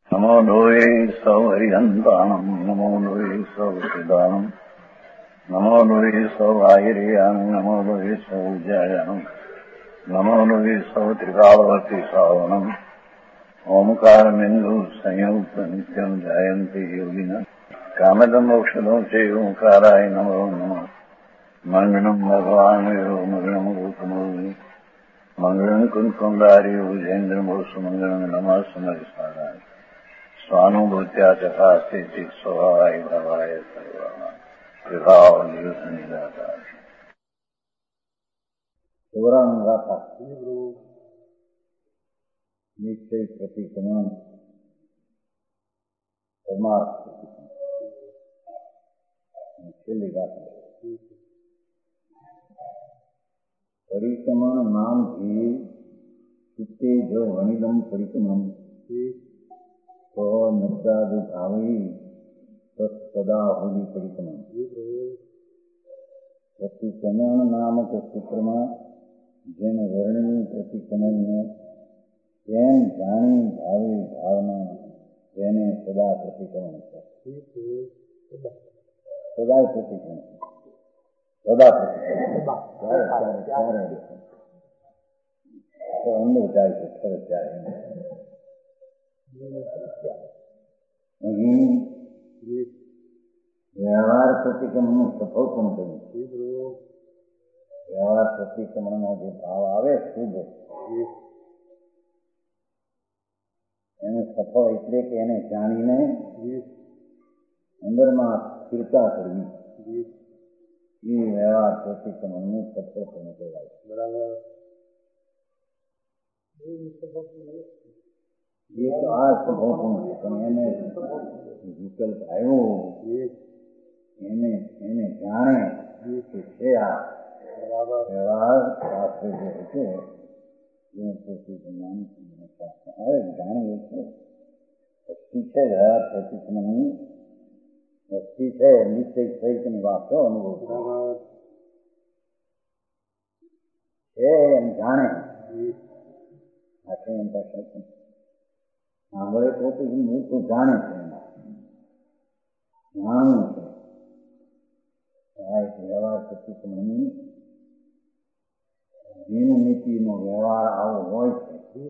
નમો લોહે સૌ હરિહંતાણમ નમો લોહે સૌ સિદાનમ નમો લોહે સૌ આયર્યાન નમો લોહે સૌ જયાન નમો લોહે સૌ ત્રિકાળવતી શ્રાવણમ ઓમકારમિંદુ સંયુક્ત નિત્યમ જાયંતી યોગિના કામદમોક્ષદો છે ઓંકારાય નમો નમઃ મંગળમ ભગવાન મંગળમ ગૌતમોર્મિ મંગળમ કુંકુંડારી ભુજેન્દ્રમો સુમંગળમ નમઃ સમરિસ્મરાય સ્વાનુભૂત્યા ચકાસ્તે સ્વભાવાય ભવાય સર્વના વિભાવ નિદાતા ગૌરાંગ ગાથા નિશ્ચય પ્રતિક્રમણ પરમાર્થ છેલ્લી ગાથા પરિક્રમણ નામ થી ચિત્તે જો વણિદમ પરિક્રમણ તો નબ્દાદુ ભાવી સદા હોલી પરિક્રમણ પ્રતિક્રમણ નામક સૂત્રમાં જેને વર્ણ્યું પ્રતિક્રમણને તેમ જાણી ભાવી ભાવના તેને સદા પ્રતિક્રમણ છે. સદા પ્રતિક્રમણ સદા પ્રતિક્રમણ ક્યારે અંદર જાય છે ખરે જાય અહીં વ્યવહાર પ્રતિક્રમણનું સફળ પણ કર્યું. વ્યવહાર પ્રતિક્રમણનો જે ભાવ આવે શુભ એને સફળ એટલે કે એને જાણીને અંદરમાં સ્થિરતા કરવી એ વ્યવહાર પ્રતિક્રમણનું સફળ પણ કહેવાય. બરાબર. એ તો આ સ્વભાવ છે પણ એને વિકલ્પ આવ્યો એને જાણે કે છે આ વ્યવહાર શાસ્ત્ર જે છે હવે જાણે છે વસ્તી છે વ્યવહાર પ્રતિક્રમણની વસ્તી છે નિશ્ચય સહિતની વાત અનુભવ છે એમ જાણે આખે એમ પાસે સાંભળે પોતે મોટું જાણે છે જાણવું છે આ એક વ્યવહાર પ્રતિક્રમણની જીન નીતિનો વ્યવહાર આવો હોય છે.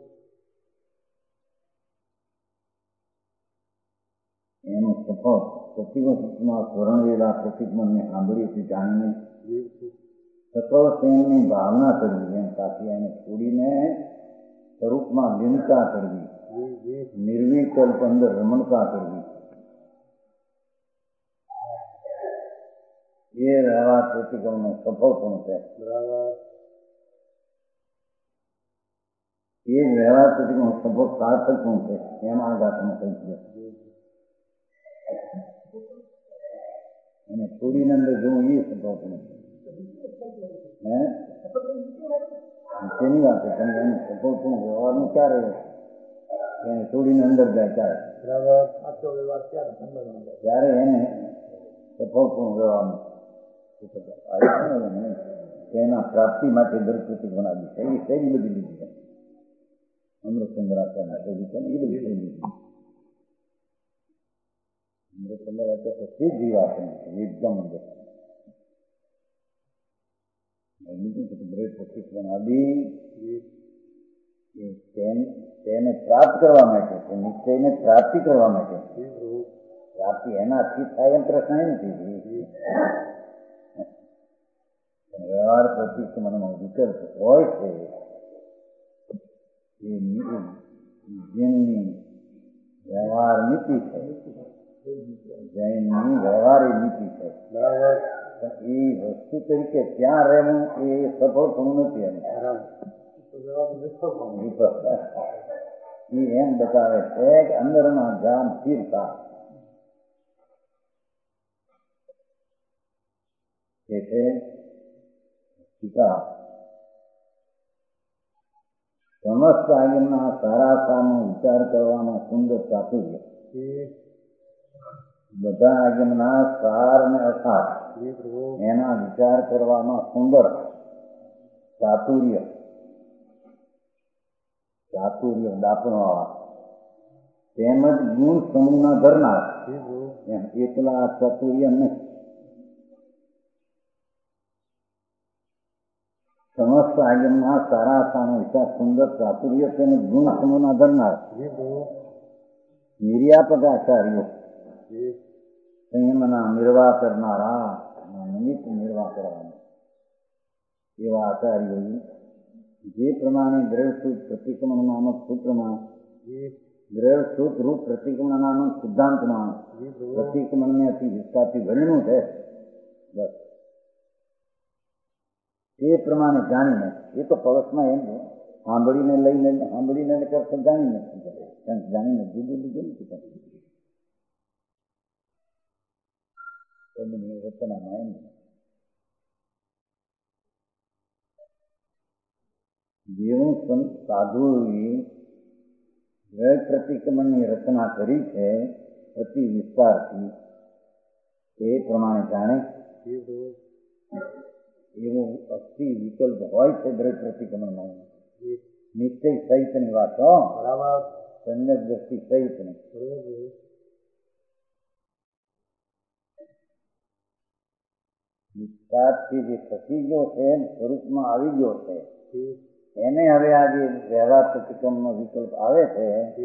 એનો સફળ પ્રતિવસ્તુમાં સ્વર્ણવેલા પ્રતિક્રમણને સાંભળીથી જાણીને સફળ તેમની ભાવના કરવી એમ સાથે એને છોડીને સ્વરૂપમાં લીનતા કરવી નિર્વિકલ્પ અંદર રમણતા કરવી એ વ્યવહાર પ્રતિક્રમણનો સફળ પણ છે. એ જ વ્યવહાર પ્રતિક્રમણ સફળ સાર્થક પણ છે. એમ આ ગાથામાં કહી છે અને છોડીને અંદર જોવું એ સફળ પણ છે. તેની વાત છે પણ એનું સફળ પણ વ્યવહારનું ક્યારે એને છોડીને અંદર જાય ત્યારે એને સફળ પણ વ્યવહારનું તેના પ્રાપ્તિ માટે દર પ્રતિક્રમણ બનાવી છે. એ શૈલી બધી લીધી છે અમૃતચંદ્રાચાર્ય શૈલી છે ને એ બધી શૈલી અમૃતચંદ્રાચાર્ય સીધી વાત એકદમ અંદર બ્રેડ પ્રતિક્રમણ આદિ તેને પ્રાપ્ત કરવા માટે નિશ્ચયને પ્રાપ્તિ કરવા માટે પ્રાપ્તિ એનાથી થાય એમ પ્રશ્ન નથી. વ્યવહાર પ્રતિક્રમણનો વિકલ્પ હોય છે એ જેમની વ્યવહાર નીતિ છે જૈનની વ્યવહારી નીતિ છે બરાબર. એ વસ્તુ તરીકે ત્યાં રહેવું એ સફળ પણ નથી એ એમ બતાવે છે કે અંદરમાં જાન સ્થિરતા એ છે પિતા સમસ્ત આગળના સારા કામનો વિચાર કરવામાં સુંદર ચાતુર્ય બધા આગળના સાર અને અસાર એના વિચાર કરવામાં સુંદર ચાતુર્ય દાપણવાળા તેમજ ગુણ સમૂહના ધરનાર એમ એકલા ચાતુર્ય નહીં. સમસ્ત આયમના સારા સાનો વિચાર સુંદર ચાતુર્ય તેમજ ગુણ સમૂહના ધરનાર નિર્યાપક આચાર્યો સંયમના નિર્વાહ કરનારા નિમિત્ત નિર્વાહ કરવાના એવા આચાર્યો જે પ્રમાણે દ્રઢસૂત્ર પ્રતિક્રમણ નામક સૂત્રમાં દ્રઢસૂત્ર રૂપ પ્રતિક્રમણ નામક સિદ્ધાંતમાં પ્રતિક્રમણને અતિ વિસ્તારથી વર્ણ્યું છે. બસ એ પ્રમાણે જાણીને એ તો પળસમાં એમ સાંભળીને લઈને સાંભળીને કરતા જાણીને જાણીને જુદું જુદું નથી કરતું રચનામાં એમ જેવું સાધુએ દ્રઢ પ્રતિક્રમણની રચના કરી છે અતિ વિસ્તારથી એ પ્રમાણે જાણે એવો અતિ વિકલ્પ હોય છે દ્રઢ પ્રતિક્રમણમાં. નિશ્ચય સહિતની વાત હો, સમ્યક દ્રષ્ટિ સહિતની. વિસ્તારથી જે ખસી ગયો છે સ્વરૂપમાં આવી ગયો છે એને હવે આ જે વ્યવહાર પ્રતિક્રમણનો વિકલ્પ આવે છે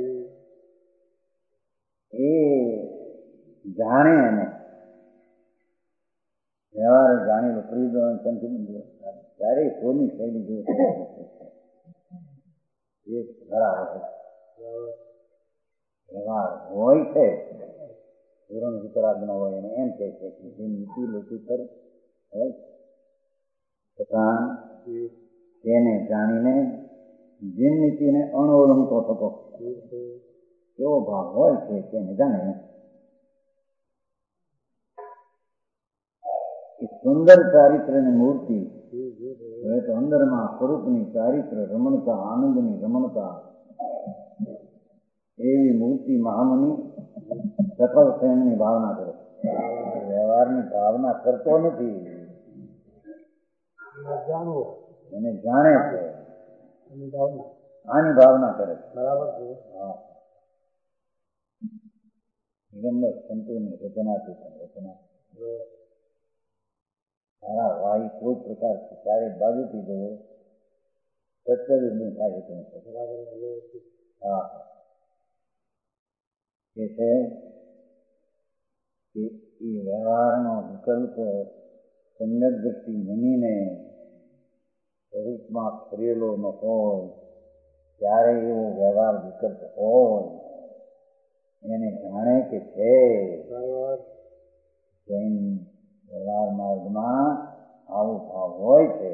એ જાણે એને વ્યવહાર જાણી પ્રયોજન ત્યારે કોની શૈલી જો એક બરાબર વ્યવહાર હોય છે પૂરણ વિતરાગના હોય એને એમ કહે છે કે જે નીતિ લોકો કરે હોય તથા તેને જાણીને જે નીતિને અણઓળંગતો થતો એવો ભાવ હોય છે તેને જાણે સુંદર ચારિત્રની મૂર્તિ હવે તો અંદરમાં સ્વરૂપની ચારિત્ર રમણતા આનંદની રમણતા એવી મૂર્તિ મહામુનિ સફળ પ્રેમની ભાવના કરે. વ્યવહારની ભાવના કરતો નથી, એને જાણે છે આની ભાવના કરે છે. બરાબર છે. હા, દિગંબર સંતોની રચનાથી રચના સારા વાયુ કોઈ પ્રકારથી ચારે બાજુથી જવો સત્ય નહીં થાય છે. હા, એ છે કે એ વ્યવહારનો વિકલ્પ સમ્યક દ્રષ્ટિ બનીને સ્વરૂપમાં ફરેલો ન હોય ત્યારે એવો વ્યવહાર વિકલ્પ હોય એને જાણે કે છે જૈન વ્યવહાર માર્ગમાં આવો ભાવ હોય છે.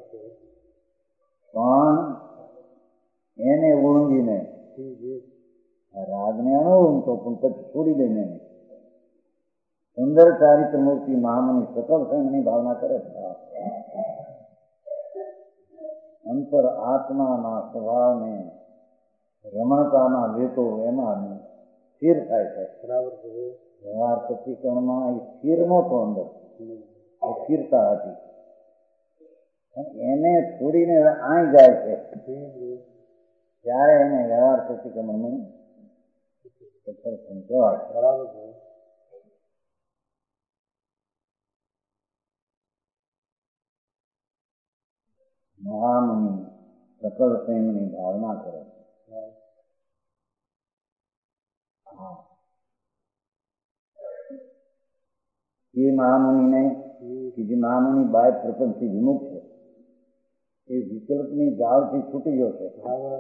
પણ એને ઓળંગીને રાગને અણોળંગતો પણ પછી છોડી દઈને સુંદર ચારિત્ર મૂર્તિ મહામુનિ સકલ સંઘની ભાવના કરે છે. અંતર આત્માના સ્વભાવને રમણતાના લેતો એમાં સ્થિર થાય છે. વ્યવહાર પ્રતિક્રમણમાં એ સ્થિર નહોતો, અંદર સ્થિરતા હતી. એને છોડીને આઈ જાય છે ત્યારે એને વ્યવહાર પ્રતિક્રમણનું કહેવાય. બરાબર છે. મહામુનિ સકલ પ્રેમની ભાવના કરે. એ મહામુનિને કે જે મહામુનિ બાય પ્રપંચથી વિમુખ છે એ વિકલ્પની જાળથી છૂટી ગયો છે.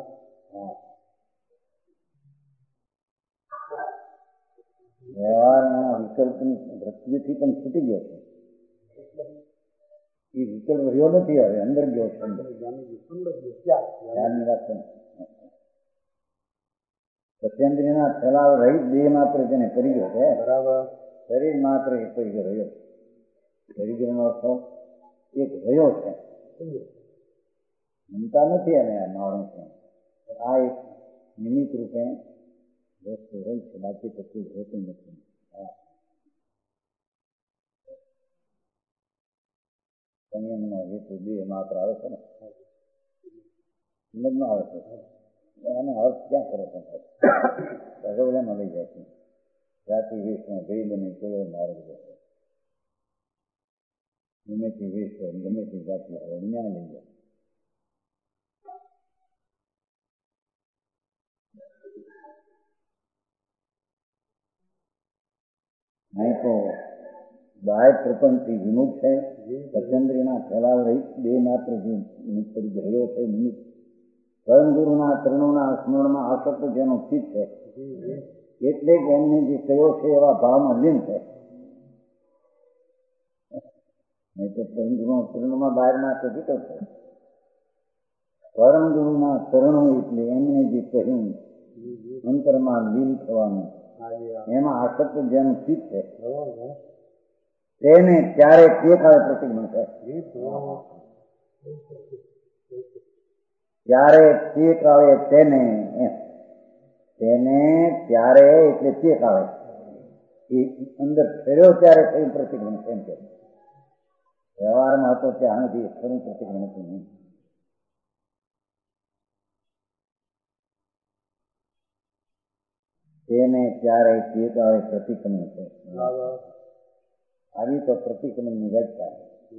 વ્યવહારના વિકલ્પની વૃત્તિથી પણ છૂટી ગયો છે. એ વિકલ્પ રહ્યો નથી, હવે અંદર ગયો છે. ધ્યાનની વાત છે. સત્યેન્દ્રિયના ફેલાવ રહિત દેહ માત્ર તેને કરી ગયો છે. બરાબર. શરીર માત્ર એક પરિગ્રહ રહ્યો. પરિગ્રહનો અર્થ એક રહ્યો છે, મમતા નથી. અને મારું છે આ એક નિમિત્ત રૂપે વસ્તુ રહી છે, બાકી તો કોઈ હોતું નથી. સંયમનો હેતુ દેહ માત્ર આવે છે ને, સમજમાં આવે છે. એનો અર્થ ક્યાં કરો ભગવડામાં લઈ જાય છે. જાતિ વેશમાં ભેદ અને કેવો માર્ગ જશે. ગમે તે વેશ હોય ગમે તે જાતિ હોય ન્યાય લઈ જાય. અહીં તો બાહ્ય પ્રપંચથી વિમુખ છે. સચંદ્રીના ફેલાવ રહી બે માત્ર રહ્યો છે નિમિત્ત. પરમ ગુરુના ચરણોના સ્મરણમાં આસક્ત જેનો ચિત્ત છે એટલે જ એમને જે કયો છે એવા ભાવમાં લીન છે. નહીં તો પરમ ગુરુના ચરણોમાં બહારના પ્રતિકો છે. પરમ ગુરુના ચરણો એટલે એમને જે કહ્યું અંતરમાં લીન થવાનું એમાં આસક્ત જેનું ચિત્ત છે તેને ત્યારે તે કાળે પ્રતિક બનશે. ત્યારે તે કાળે તેને ત્યારે એટલે તે કાળે એ અંદર ફેર્યો ત્યારે કઈ પ્રતિક બનશે એમ કે વ્યવહારમાં હતો ત્યાં હજી ખરું પ્રતિક બનતું નહીં. તેને ત્યારે તે કાળે પ્રતિક્રમણ છે. આવી તો પ્રતિક્રમણની વ્યાખ્યા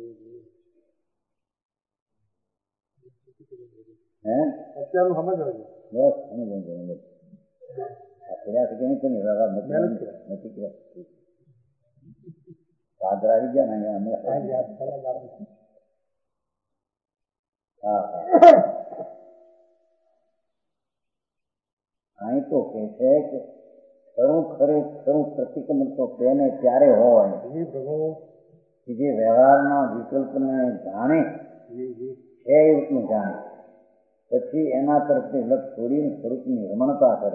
અત્યારનું સમજ બસ સમજ ફેર્યા છે કે નહીં વ્યવહાર નથી કર્યા. પાદરા આવી ગયા ને અહીંયા હા અહીં તો કે છે કે ખરું પ્રતિક્રમણ તો તેને ત્યારે હોય કે જે વ્યવહારના વિકલ્પને જાણે છે એટલું જાણે પછી એના તરફથી લક્ષ છોડીને સ્વરૂપની રમણતા કરે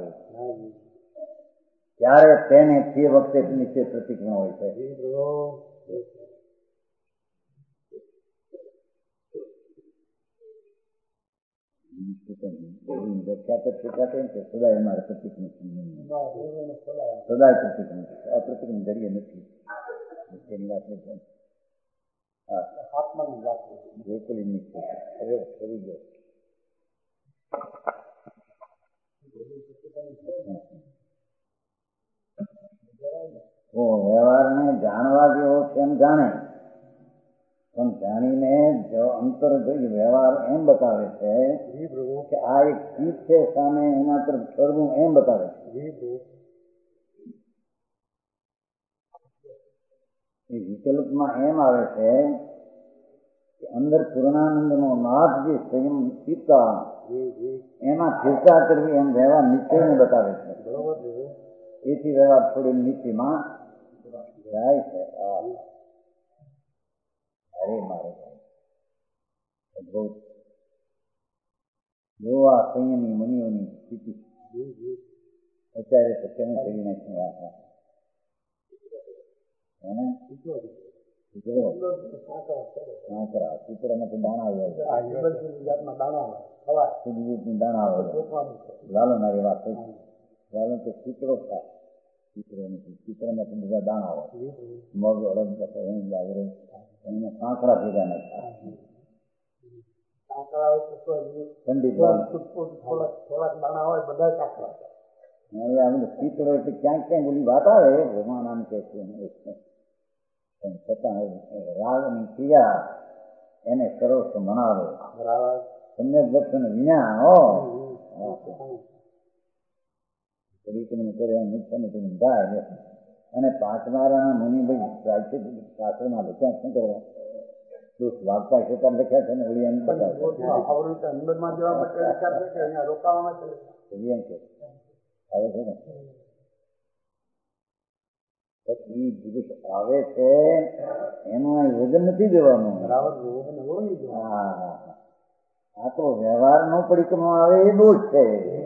ત્યારે તેને તે વખતે નીચે પ્રતિક્રમણ હોય છે. સદાય અમારે પ્રતિક્રમણ સદાય પ્રતિક્રમણ આ પ્રતિક્રમણ જરીએ નથી એની વાત નહીં. આત્માની વાત બિલકુલ એમની હવે ફરી ગયો. વ્યવહારને જાણવા જેવો છે એમ જાણે પણ જાણીને જો અંતર જોઈ વ્યવહાર એમ બતાવે છે કે આ એક ચીજ છે સામે એના તરફ ફરવું એમ બતાવે છે. એ વિકલ્પમાં એમ આવે છે કે અંદર પૂર્ણાનંદનો નાથ જે સ્વયં ચિત્તા એમાં ચિંતા કરવી એમ વ્યવહાર નિશ્ચયને બતાવે છે. એથી વ્યવહાર થોડી નીચેમાં જાય છે. અરે મારે અદભુત જોવા સંયમી મુનિઓની સ્થિતિ અત્યારે તો કેમ કરી નાખી સૂત્રમાં દાણા હોય લાલો મારી વાત લાલો તો સૂત્રો થાય ચિત્રમાં બધા દાણા હોય મગ અડદ લાગે એમાં કાંકરા ભેગા નાખ્યા ઠંડી થોડાક દાણા હોય બધા કાંકરા ચિત્રો એટલે ક્યાંક ક્યાંક બધી વાત આવે ભગવાન આમ કે છે છતાં રાગની ક્રિયા એને કરો તો મનાવે તમને દર્શન વિના હો થાય. અને પાંચમારાના મુનિભાઈ શાસ્ત્રમાં લખ્યા શું કરવા વાગતા ક્ષેત્ર લખ્યા છે ને ઓળી એમ આવે છે ને પછી દિવસ આવે છે એનું વજન નથી દેવાનું. આ તો વ્યવહાર નો પરિક્રમા આવે એ દોષ છે.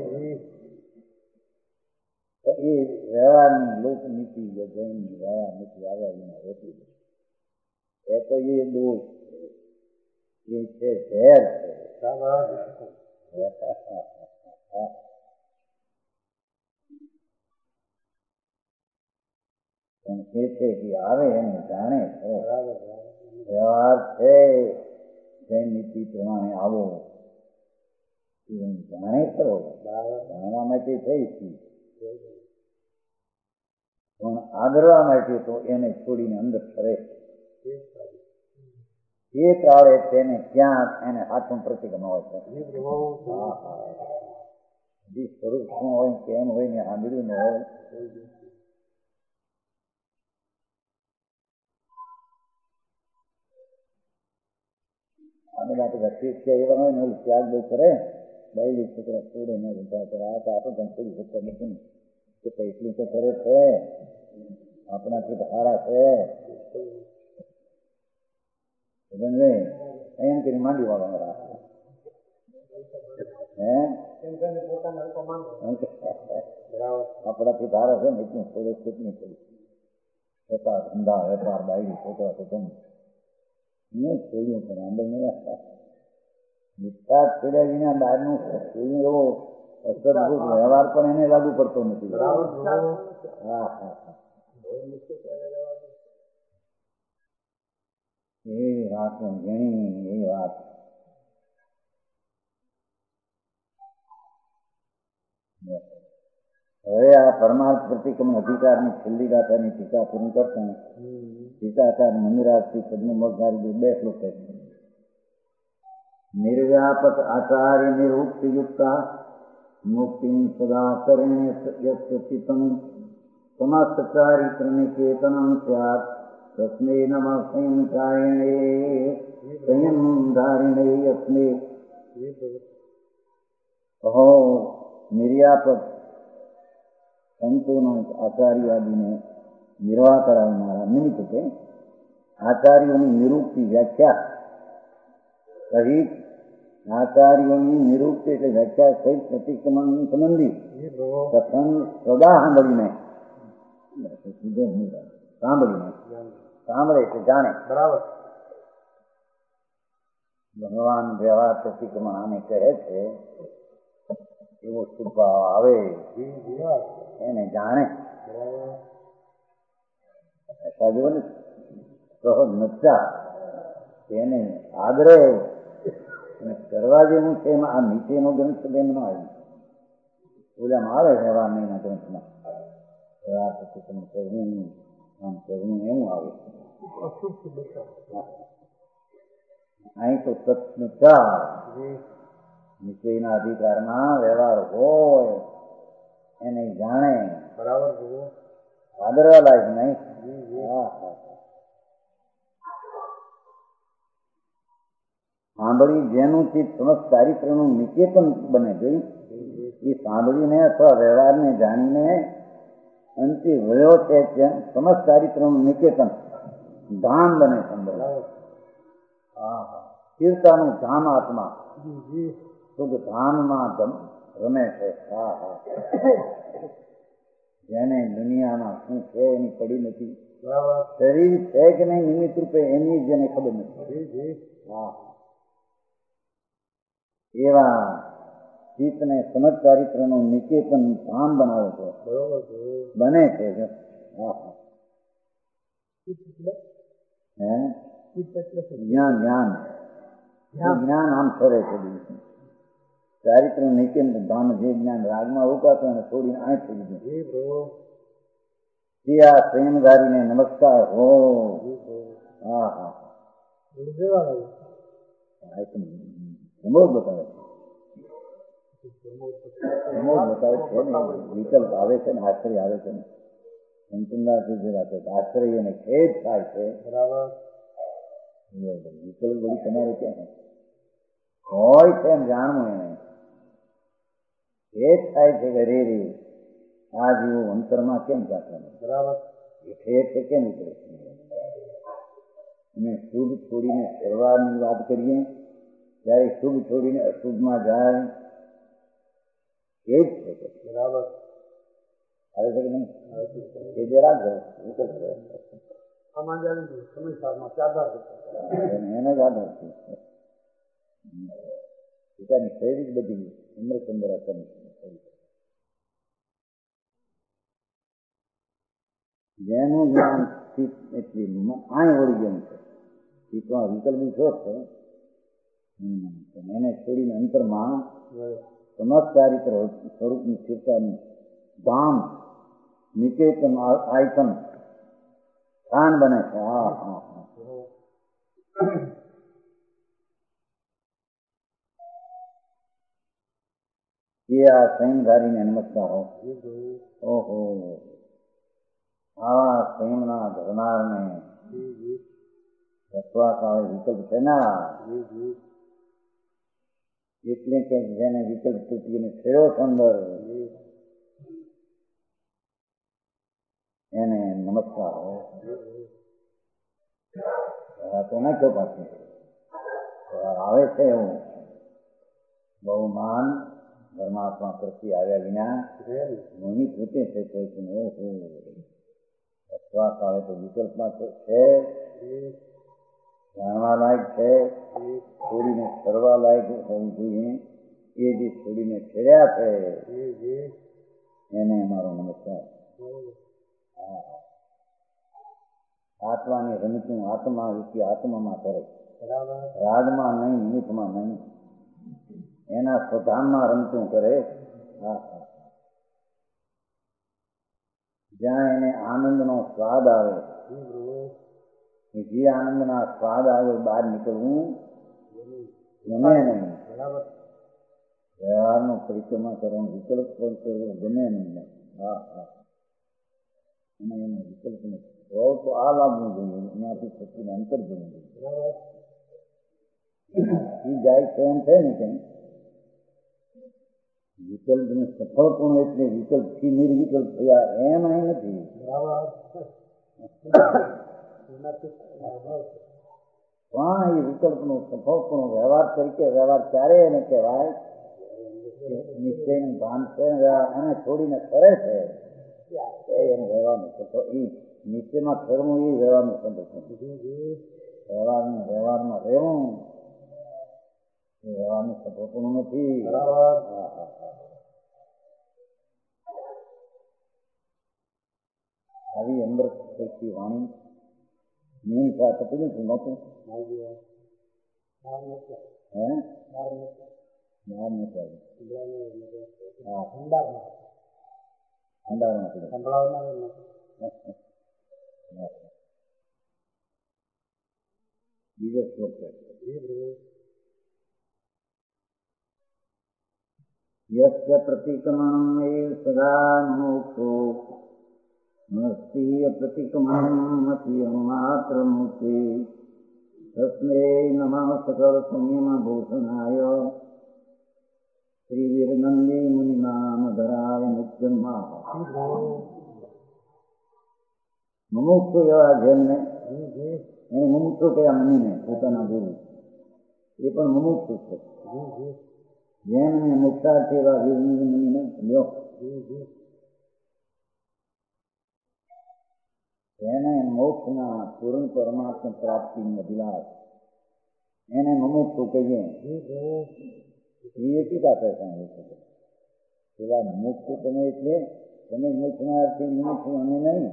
એ વ્યવહારની લોકનીતિ જૈનની વ્યવહાર નીતિ આવ્યા વિના રહેતી એ તો એ દોષ એ છે ઝેર છે. પણ એ છે કે આવે એને જાણે વ્યવહાર છે જૈન નીતિ પ્રમાણે આવો જાણે ખરો જાણવા માટે થઈ પણ આદરવા માટે તો એને છોડીને અંદર ફરે એ કાળે તેને ક્યાં એને હાથનું પ્રતિક્રમણ હોય છે. સ્વરૂપ શું હોય કેમ હોય ને સાંભળ્યું ન હોય. અમે માટે રખી એવા હોય ને ત્યાગ બહુ કરે ડાયલી છોકરા છોડે ન બધા કરે આ તો આપણે પણ છોડી શકતા નથી કે એટલું તો કરે છે આપણાથી હારા છે એમ કરી માંડી વાળો આપણાથી ધારા છે ને એટલું છોડે કેટલું છોડ્યું છતાં ધંધા વેપાર ડાયરી છોકરા તો તમે છોડ્યું પણ આંબે મીઠા છોડ્યા વિના બહારનું છોડ્યું એવો અસરભૂત વ્યવહાર પણ એને લાગુ પડતો નથી. હા હા એ વાત ઘણી એ વાત હવે આ પરમાર્થ પ્રતિક્રમણ અધિકારની છેલ્લી ગાથાની ટીકા પૂરી કરતા ટીકાકાર મંદિરાજથી પદ્મમોક્ષારી બે શ્લોક છે. નિર્વ્યાપક આચાર્ય નિરુક્તિ યુક્તા મુક્તિ સદા કરેણે યસ્યચિતમ સમસ્તચારિત્ર નિકેતનમ સ્યાત તસ્મે નમઃ સંયમકારિણે સંયમધારિણે યસ્મે અહો નિર્વ્યાપક સંતોના આચાર્ય આદિને નિર્વાહ કરાવનારા નિમિત્ત છે. આચાર્યોની નિરુક્તિ વ્યાખ્યા સહિત આચાર્યોની નિરુક્તિ એટલે વ્યાખ્યા સહિત પ્રતિક્રમણ સંબંધી કથન સદા સાંભળે છે જાણે બરાબર. ભગવાન વ્યવહાર પ્રતિક્રમણ આને કહે છે એવો સ્વભાવ આવે એને જાણે સહજ નચા એને આગ્રહ કરવા જેવું છે. એમાં આ નીચેનો ગ્રંથ એમ ન આવ્યું ઓલામાં આવે વ્યવહાર નહીંના ગ્રંથમાં વ્યવહાર પ્રતિક્રમણ કરવું આમ કરવું એવું આવે. અહીં તો સત્સંચાર નીચેના અધિકારમાં વ્યવહાર હોય એને જાણે બરાબર આદરવા લાયક નહીં. સાંભળી જેનું ચિત્ત સમસ્ત ચારિત્રનું નિકેતન બને ગયું એ સાંભળીને અથવા વ્યવહારને જાણીને અંતે વયો છે સમસ્ત ચારિત્રનું નિકેતન ધામ બને સંભવ. તીર્થાનું ધામ આત્મા શુદ્ધ ધામમાં રમે છે. હા હા જેને દુનિયામાં શું છે એની પડી નથી. શરીર છે કે નહીં નિમિત્ત રૂપે એની જેને ખબર નથી. હા એવા ચિત્તને સમજ ચારિત્રનું નિકેતન ધામ બનાવે છે બને છે. હા જ્ઞાન જ્ઞાન જ્ઞાન આમ ફરે છે. ચારિત્ર નિકેતન ધામ જે જ્ઞાન રાગમાં રોકાતો એને છોડીને આંખ થઈ ગયું. જે આ સંયમધારીને નમસ્કાર હો. હા હા સમોદ બતાવે વિકલ્પ આવે છે ને આશ્ચર્ય આવે છે ને આશ્ચર્ય અને ખેદ થાય છે. બરાબર વિકલ્પ બધી તમારે ક્યાં હોય છે એમ જાણવું એને ખેદ થાય છે કે રે આ જેવું અંતરમાં કેમ રાખવાનું. બરાબર એ ખેદ છે કેમ ઉતરે અને શુભ છોડીને સર્વારની વાત કરીએ ત્યારે શુભ છોડીને અશુભમાં જાય એ જ છે. બરાબર આવે છે કે નહીં એ જે રાખે એને જ આધાર છે. પોતાની શૈલી જ બધી અમૃતંદર જેનું જ્ઞાન એટલી આય વળી ગયું છે એ તો આ વિકલ્પની શોધ છે. એને છોડીને અંતરમાં ચમત્કારિક સ્વરૂપની સ્થિરતાનું ધામ નિકેતન આયતન સ્થાન બને છે. હા હા હા. એ આ સંયમધારીને નમસ્કાર હો. ઓહો, આ સંયમના ધરનારને રખવા કાળે વિકલ્પ છે ના, એટલે કે જેને વિકલ્પ તૂટીને થયો અંદર એને નમસ્કાર હો. તો નાખ્યો પાછું આવે છે એવું બહુ માન પરમાત્મા પ્રત્યે આવ્યા વિના મની પોતે છે. અથવા કાળે તો વિકલ્પમાં છે, જાણવા લાયક છે, છોડીને કરવા લાયક હોવું જોઈએ. એ જે છોડીને ફેર્યા છે એને અમારો નમસ્કાર. આત્માની રમતું આત્મા વિશે આત્મામાં કરે, રાગમાં નહીં, નિમિત્તમાં નહીં, એના સ્વધામમાં રમતું કરે. જ્યાં એને આનંદનો સ્વાદ આવે, જે આનંદના સ્વાદ આવે બહાર નીકળવું ગમે નહીં. વ્યવહારનો પરિક્રમા કરવાનો વિકલ્પ પણ કરવો ગમે નહીં. હા હા. અને એને વિકલ્પ હોય તો આ લાભવું જોઈએ, એનાથી પછી અંતર જવું જોઈએ. એ જાય છે એમ છે ને કેમ વિકલ્પનું સફળપણું એટલે વિકલ્પથી નિર્વિકલ્પ થયા એમ અહીં નથી. પણ એ વિકલ્પનું સફળપણું વ્યવહાર તરીકે વ્યવહાર ક્યારે એને કહેવાય? નિશ્ચયનું ભાન છે, એને છોડીને કરે છે એને વ્યવહારનું સફળ. એ નિશ્ચયમાં ફરવું એ વ્યવહારનું સફળ. વ્યવહારમાં રહેવું એ વ્યવહારનું સફળપણું નથી. આવી અમૃત શક્તિ વાણી નીમ સાથે પીધું નહોતું. હે બીજો શ્લોક છે. યસ્ય પ્રતિક્રમણમ એ સદા મોક્ષો નસ્તીય પ્રતિક્રમણમ અતિ માત્ર મુક્તિ તસ્મે નમઃ સકળ સંયમ ભૂષણાય શ્રી વીરનંદી મુનિનામ ધરાય નિત્યમાં. મુમુક્ષુ એવા જેમને એને મુમુક્ષુ કયા મુનિને પોતાના ગુરુ એ પણ મુમુક્ષુ છે. જેમને મોક્ષાર્થી એવા વીરનંદી મુનિને લ્યો એને મોક્ષના પૂર્ણ પરમાત્મા પ્રાપ્તિની અભિલાષ એને મુમુક્ષુ કહીએ. એ ટીકા કરતા પેલા મુમુક્ષુ તમે એટલે તમે મોક્ષના અર્થે મુમુક્ષુ અમે નહીં.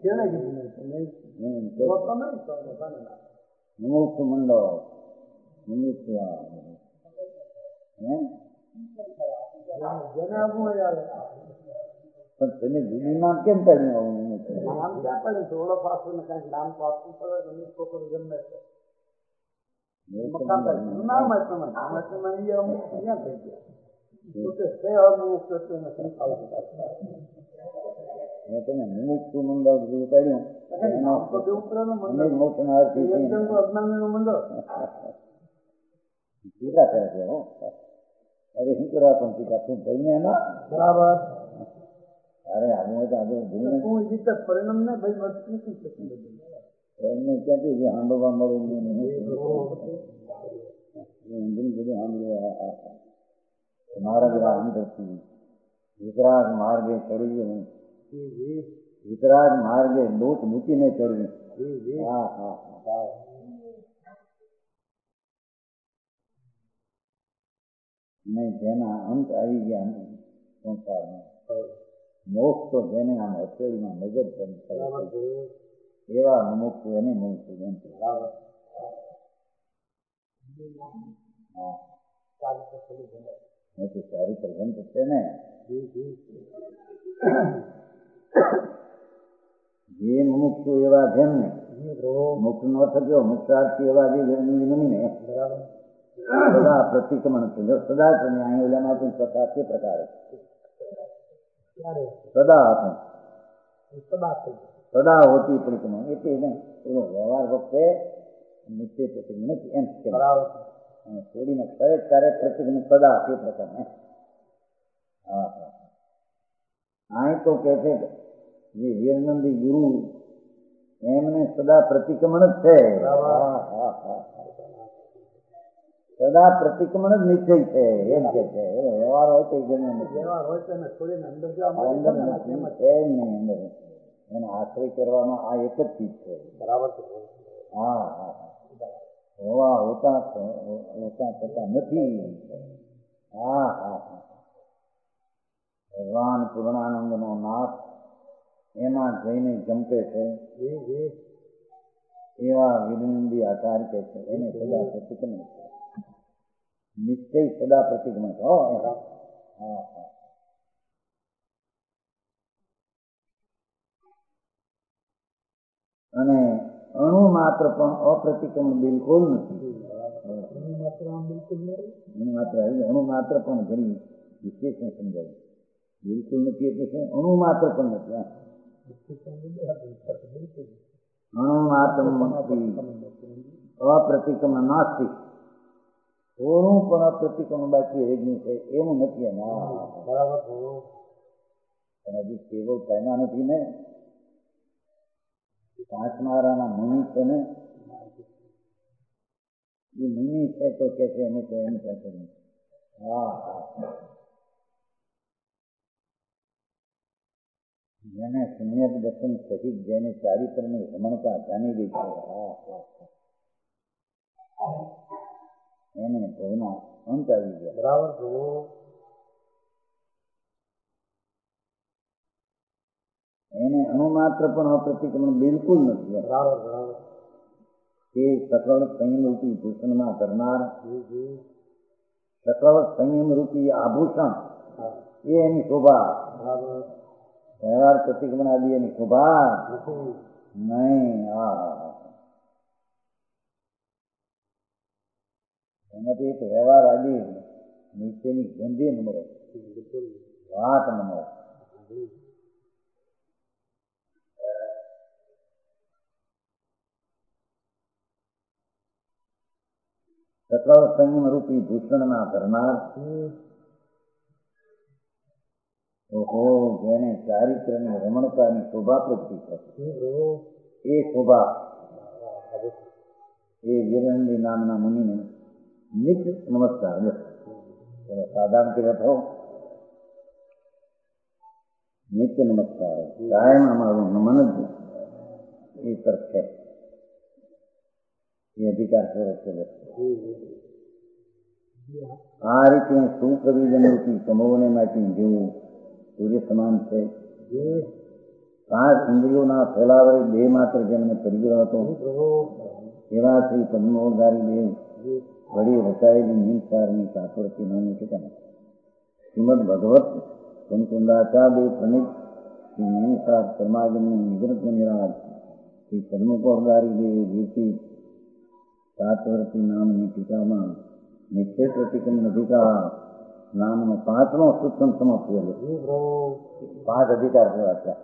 મુમુક્ષુ મંડળ મુમુક્ષુ પણ તમે જુદીમાં કેમ કાઢી આવું? નામ ક્યાં પડે? થોડો પાછું ને કઈક નામ તો આપવું પડે. ગમે છોકરો ગમે છે નામ અમુક ક્યાં થઈ ગયા? તમે મુમુક્ષુ મંડળ બધું કાઢ્યું મોક્ષના અર્થે અજ્ઞાની નું મંડળ ટીકા કરે છે. અરે શું કરવા પણ ટીકા તું ભાઈને એમાં બરાબર. અરે આવું હોય તો આગળ પરિણામ ને ભાઈ એમને ક્યાંથી જે હાંડોવા મળે બધું હાંડવા મારા બધા અંદરથી વિતરાગ માર્ગે ચડવી, વિતરાગ માર્ગે લોક મૂકીને ચડવી. હા હા હા. ને જેના અંત આવી ગયા સંસારમાં મોક્ષ તો જેને આમ હથેળીમાં નજર કરી એવા મુમુક્ષુ એને મુમુક્ષુ એમ. तो સારી પ્રગંત છે ને જે મુક્ત એવા છે ને મુક્ત ન થયો મુક્તાર્થી એવા જે વિનમીને સદા પ્રતિક્રમણ છે જો સદા છે ને અહીં ઓલામાં પણ સદા તે પ્રકારે સદા હતું સદા હોતી પ્રતિક્રમણ એટલે ને એનો વ્યવહાર વખતે નિશ્ચય પ્રતિક્રમણ નથી એમ છે છોડીને કરે ત્યારે પ્રતિક્રમણ સદા તે પ્રકારને હા હા અહીં તો કહે છે જે વીરનંદી ગુરુ એમને સદા પ્રતિક્રમણ જ છે સદા પ્રતિક્રમણ જ નિશ્ચય છે એમ કે છે એનો વ્યવહાર હોય તો ગમે અંદર એને આશ્રય કરવામાં આ એક જ ચીજ છે બરાબર હા હા હોવા હોતા થતા નથી હા હા હા ભગવાન પૂર્ણાનંદ નો નાથ એમાં જઈને જંપે છે એવા વિનંદી આચાર કે છે એને સદા પ્રતિક્રમણ છે નિશ્ચય સદા પ્રતિક્રમણ હો હા હા અને અણુ માત્ર પણ અપ્રતિક્રમણ બિલકુલ નથી અણુ માત્ર પણ ઘણી વિશેષણ સમજાય બિલકુલ નથી એટલે શું અણુ માત્ર પણ નથી અણુ માત્ર અપ્રતિક્રમણ નાસ્તિક થોડું પણ અપ્રતિક્રમણ બાકી રહી છે એવું નથી બરાબર પણ હજી કેવળ કાયમા નથી ને કાચમારાના મુનિ છે ને એ મુનિ છે તો કે છે એને તો એમ કહે હા હા જેને સમ્યક દર્શન સહિત જેને ચારિત્રની રમણતા જાણી ગઈ છે એને ભવના અંત આવી ગયા બરાબર એને અણુમાત્ર પણ અપ્રતિક્રમણ બિલકુલ નથી એ સકળ સંયમ રૂપી ભૂષણમાં કરનાર સકળ સંયમ રૂપી આભૂષણ એ એની શોભા વ્યવહાર પ્રતિક્રમણ આદિ એની શોભા નહીં એમાંથી એક વ્યવહાર આદિ નીચેની ગંધી ન મળે વાત ન મળે સકળ સંયમ રૂપી ભૂષણના કરનાર ઓહો જેને ચારિત્રની રમણતાની શોભા પ્રગટી થતી એ શોભા એ વીરનંદી નામના મુનિને નિત્ય નમસ્કાર સાધારણ કર્યા થો નિત્ય નમસ્કાર કાયમ અમારું નમન જ એ તરફ છે એ અધિકાર છે આ રીતે સુપ્રવિજન રૂપી સમૂહને માંથી જેવું સૂર્ય સમાન છે પાંચ ઇન્દ્રિયોના ફેલાવરે બે માત્ર જેમને પરિગ્રહ હતો એવા શ્રી પદ્મોધારી દેવ વળી રચાયેલી નિમસારની કાતરથી નાની ઠેકાણે શ્રીમદ ભગવત સંકુંદાચાર્ય પ્રણિત શ્રી નિમસાર પરમાગમની નિગ્રહ નિરાજ શ્રી પદ્મોધારી દેવ જીવતી સાતવર્તી નામની ટીકામાં નિશ્ચય પ્રતિક્રમણ અધિકાર નામનો પાંચમો સૂત્રમ સમાપ્ત થયેલો પાંચ અધિકાર થયા હતા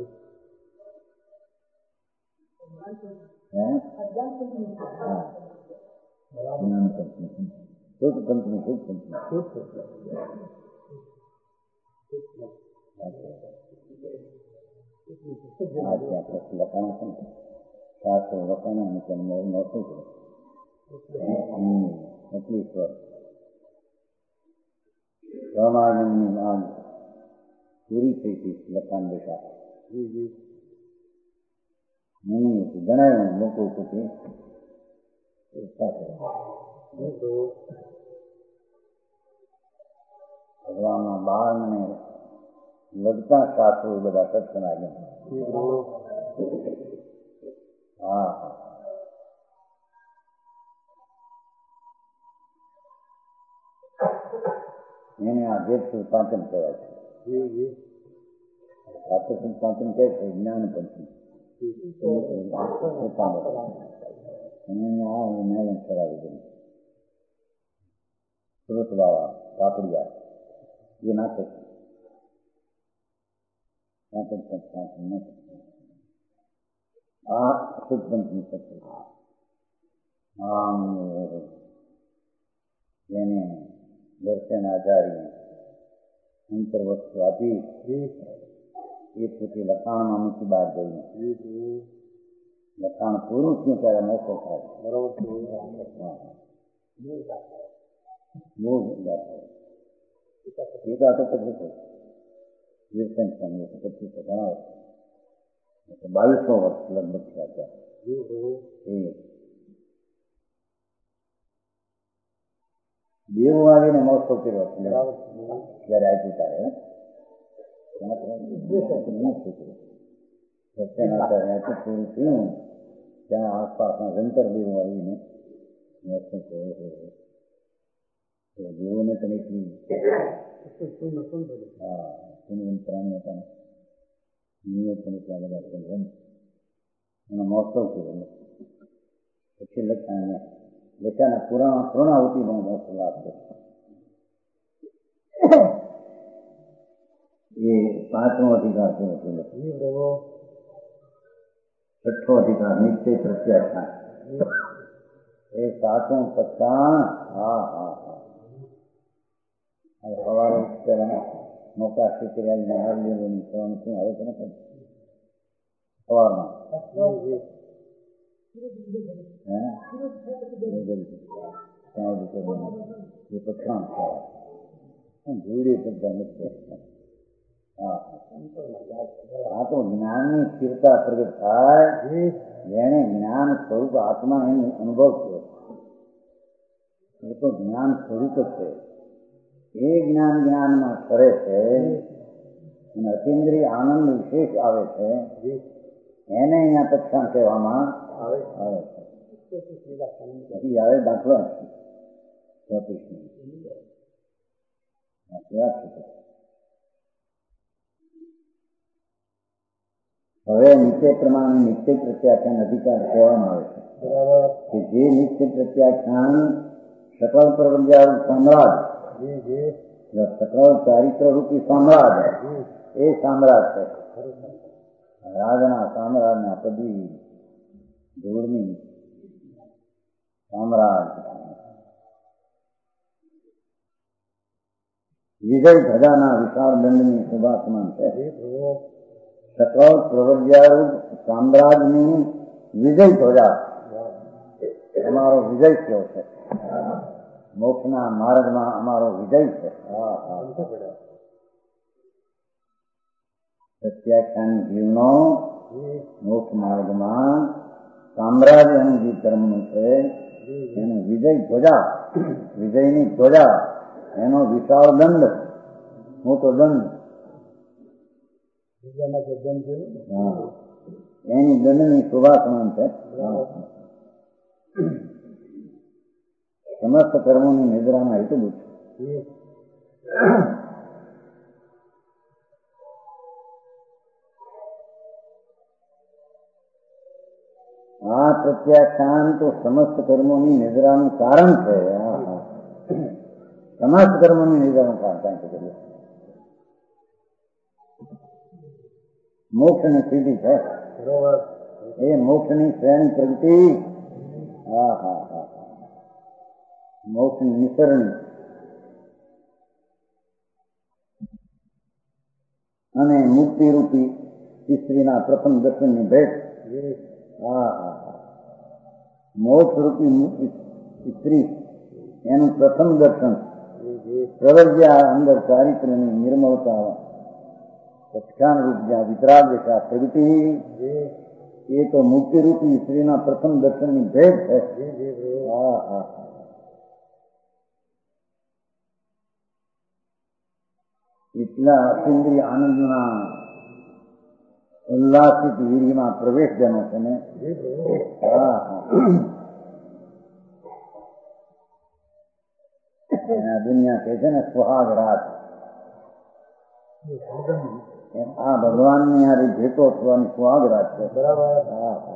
લખાણા છે શાસ્ત્રો લખાણા અને તેનું નહોતું એટલી સ્વર સમાજની માંગ પૂરી થઈ હતી લખાણ દશા જણાવ્યું લોકો સુધી ભગવાનના બાળને લગતા શાસ્ત્રો બધા સત્સંગ હા હા એને આ જેઠ પાંચમ કહેવાય છે. સાતર પાંચમ કહે છે જ્ઞાન પંચમ. અને આ ન્યાય કરાવી દઉં સુરત વાળા કાપડિયા એ નાખે છે. આ સુદ પંચમી થશે. આમ જેને દર્શન આચાર્ય અંતર વસ્તુ આપી એ પોતે લખાણમાં મૂકી બહાર જઈને લખાણ પૂરું થયું ત્યારે મોકો થાય. બરોબર. બહુ એકા તો પછી કીર્તન સ્વામી પછી ઘણા વર્ષ 2200 વર્ષ લગભગ થયા ત્યાં. દેવું આવીને મહોત્સવ કર્યો જયારે આપ્યું ત્યારે પૂરું થયું ત્યાં આસપાસના જંતર દેવો આવીને મહોત્સવ કર્યો. દેવોને પણ એટલી મહોત્સવ કર્યો. પછી લખ્યાના પૂર્ણાહુતિનો મહોત્સવ આપતો. એ 5મો અધિકાર પૂરો થયો. 6ઠ્ઠો અધિકાર નિશ્ચય પ્રત્યાખ્યાન. એ 7મો 50. સવારે પહેલા મોટા શીકરિયાને હરલીની સવાનું શું આવે છે ને સવારમાં એ પછાણ થયા ધૂળી બધા નથી. આ તો જ્ઞાનની સ્થિરતા પ્રગટ થાય જેને જ્ઞાન સ્વરૂપ આત્મા એનો અનુભવ થયો. એ તો જ્ઞાન સ્વરૂપ જ છે. એ જ્ઞાનમાં કરે છે અને અતિન્દ્રિય આનંદ વિશેષ આવે છે એને અહીંયા પક્ષાણ કહેવામાં આવે છે. પછી આવે દાખલો હવે નિશ્ચય પ્રમાણે નિશ્ચય પ્રત્યાખ્યાન અધિકાર કહેવામાં આવે છે કે જે નિશ્ચય પ્રત્યાખ્યાન સકલ પ્રવૃત્તિવાળું સામ્રાજ સકલ ચારિત્ર રૂપી સામ્રાજ એ સામ્રાજ છે. રાજના સામ્રાજના પદવી ધૂળની સામ્રાજ વિજય ધજાના વિશાળ દંડની શોભા સમાન છે. સકલ પ્રવૃત્તિવાળું સામ્રાજની વિજય ધ્વજા અમારો વિજય થયો છે. મોક્ષના માર્ગમાં અમારો વિજય છે. પ્રત્યાખ્યાન જીવનો મોક્ષ માર્ગમાં સામ્રાજ્ય એનું જે ધર્મનું છે એનું વિજય ધ્વજા વિજયની ધ્વજા એનો વિશાળ દંડ મોટો દંડ એની દંડની શોભા સમાન છે. સમસ્ત કર્મોની નિદ્રામાં હેતુભૂત છે. આ પ્રત્યાખ્યાન તો સમસ્ત કર્મોની નિદ્રાનું કારણ છે. સમસ્ત કર્મોની નિદ્રાનું કારણ કરીએ મોક્ષની સ્થિતિ છે. એ મોક્ષની શ્રેણી પ્રગતિ મોક્ષની નિસરણી અને મુક્તિરૂપી સ્ત્રીના પ્રથમ દર્શનની ભેટ. મોક્ષરૂપી સ્ત્રી એનું પ્રથમ દર્શન પ્રવજ્યા અંદર ચારિત્રની નિર્મળતા પ્રખ્યાન રૂપ જ્યાં વિતરાગ દેખા પ્રગતિ એ તો મુક્તિરૂપી સ્ત્રીના પ્રથમ દર્શનની ભેટ છે. એટલા અતિન્દ્રિય આનંદના ઉલ્લાસિત વીર્યમાં પ્રવેશ જનો છે ને. આ દુનિયા કહે છે ને સુહાગ રાત. આ ભગવાનની હારી ભેટો થવાની સુહાગ રાત છે. બરાબર. હા હા.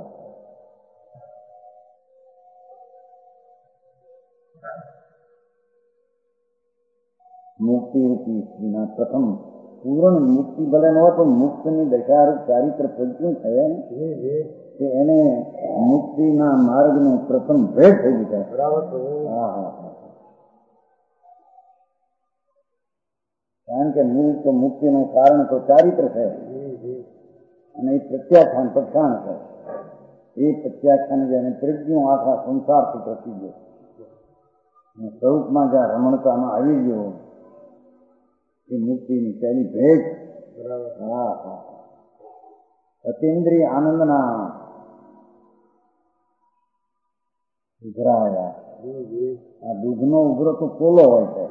મુક્તિ રૂપી સ્ત્રીના પ્રથમ પૂર્ણ મુક્તિ ભલે ન હોય પણ મુક્તની દશારૂપ ચારિત્ર પ્રજ્ઞ થયા ને કે એને મુક્તિના માર્ગનું પ્રથમ ભેટ થઈ જાય. બરાબર. હા હા હા. કારણ કે મૂળ તો મુક્તિનું કારણ તો ચારિત્ર છે અને એ પ્રત્યાખ્યાન પ્રખ્યાન છે. એ પ્રત્યાખ્યાન જેને પ્રજ્ઞો આખા સંસારથી પ્રસી ગયો સ્વરૂપમાં જ્યાં રમણતામાં આવી ગયો એ મુક્તિની પહેલી ભેટ. હા હા. અતિન્દ્રિય આનંદના ઉભરાયા. આ દૂધનો ઉભરો તો પોલો હોય છે.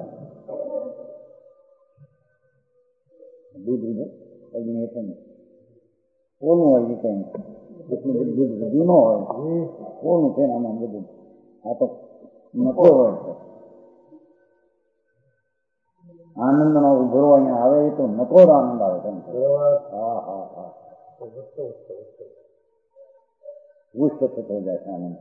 દૂધ પોલું હોય છે કઈ એટલું બધું દૂધ વધુ ન હોય. પોલું છે આમાં બધું. આ તો નકો હોય છે. આનંદ નો ઉભરો અહીંયા આવે તો નકોર આનંદ આવે છે. હા હા હા. પુષ્ટ થતો જાય છે આનંદ.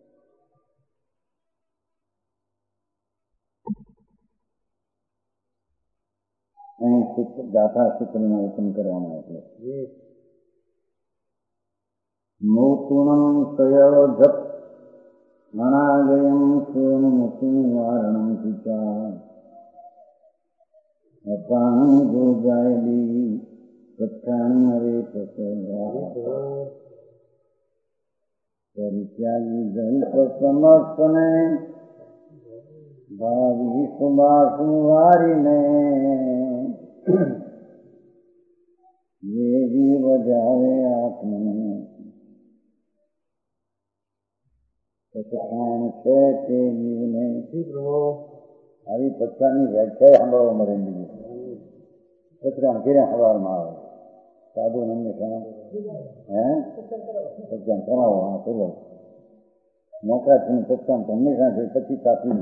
અહીં ગાથા સૂત્રનું વચન કરવામાં આવે છે. મોતુણમ સયો જપ અનાગયમ સ્વયં મુક્તિ વારણમ પિતા અપાન જો જાયલી પત્તાણી હરે પરિત્યાગી જલ્પ સમસ્તને ભાવી સુબાસુ વારીને જે જીવ જાવે આપને પત્તાણ છે તે જીવને. આવી પત્તાની વ્યાખ્યા સાંભળવા મળે બીજી પત્તાણ ઘેરે સવારમાં આવે સાધુ હંમેશા પત્તાણ કરાવો. હા ચલો નોકરા પત્તાણ તો હંમેશા છે. પછી કાપી